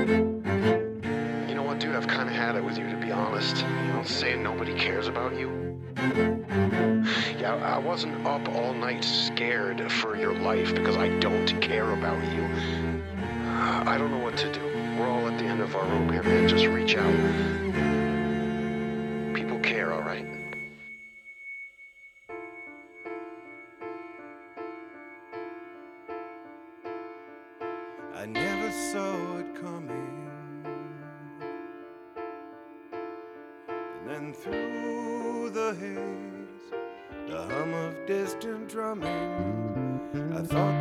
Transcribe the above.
You know what, dude? I've kind of had it with you, to be honest. You know, saying nobody cares about you. Yeah, I wasn't up all night scared for your life because I don't care about you. I don't know what to do. We're all at the end of our rope here, man. Just reach out. People care, all right? I never saw it coming. And then through the haze, the hum of distant drumming, I thought